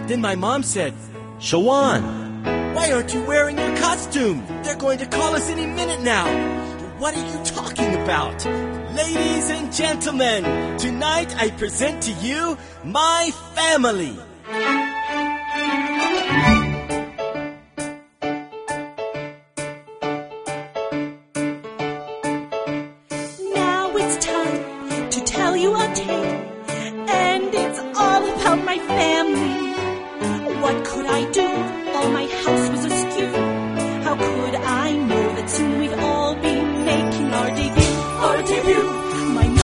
Then my mom said, Shawan, "Why aren't you wearing your costume? They're going to call us any minute now." "What are you talking about?" Ladies and gentlemen, tonight I present to you my family.